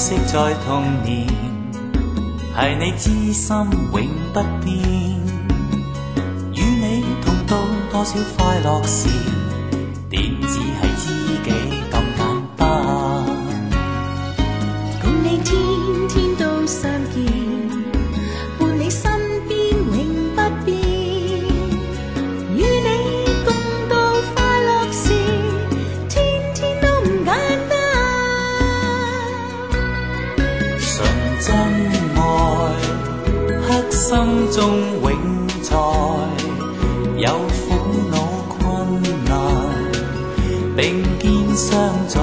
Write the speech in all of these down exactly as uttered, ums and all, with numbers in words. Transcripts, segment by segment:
識在童年，係你知心永不變。與你同渡多少快樂事，點只係知己咁簡單。 共你天天都相見，伴你身邊永不變。與你共度快樂時，天天都唔簡單。 純真愛，刻心中永在，有苦惱困難，並肩相助。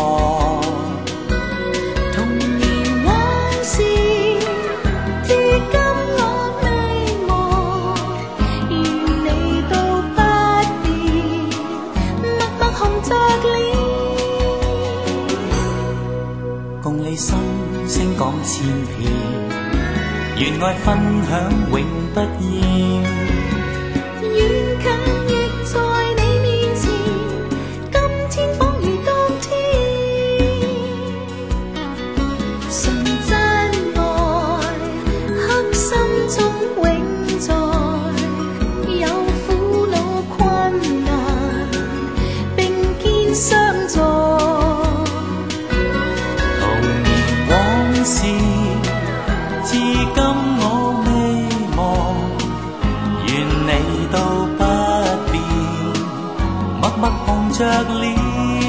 童年往事，至今我未忘，願你都不變，默默紅着臉。 共你心聲講千遍，願愛分享永不厭。 遠近亦在你面前，今天仿如當天。純真愛，刻心中永在，有苦惱困難，並肩相助。 童年往事，至今我未忘，願你都不變，默默紅着臉。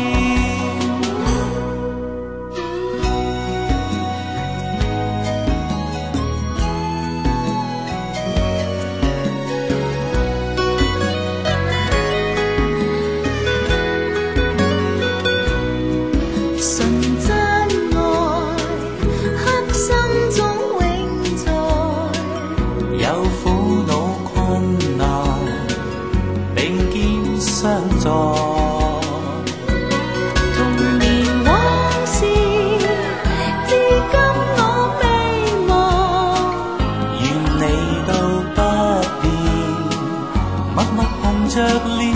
純真愛，刻心中永在， 有苦惱困難，並肩相助。 童年往事，至今我未忘， 願你都不變，默默紅着臉。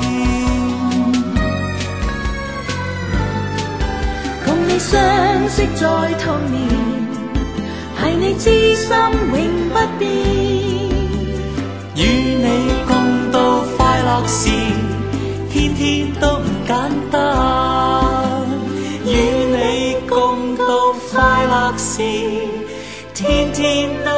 共你相識在童年，係你知心永不變。 與你共度快樂時，天天都唔簡單。與你共度快樂時，天天都